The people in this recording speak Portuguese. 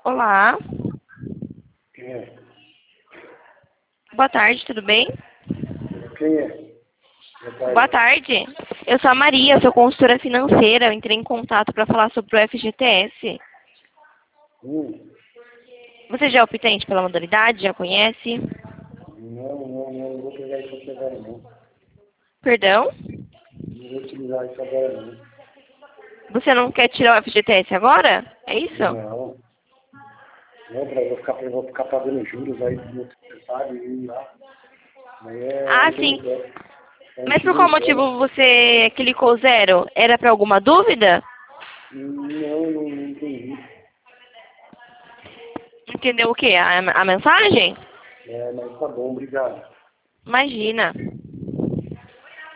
Olá, Quem é? boa tarde, tudo bem? Quem é? Boa Boa tarde. tarde, eu sou a Maria, sou consultora financeira. Eu entrei em contato para falar sobre o FGTS. Você já é optante pela modalidade? Já conhece? Não vou pegar isso aqui agora não. Perdão? Não vou utilizar isso agora não. Você não quer tirar o FGTS agora? É isso? Não. Não, eu vou ficar pagando juros aí do você sabe, e lá. Aí é Ah, um tiro sim. no pé. É um Mas por tiro qual no pé. motivo você clicou zero? Era para alguma dúvida? Não entendi. Entendeu o quê? A mensagem? É, mas tá bom, obrigado. Imagina.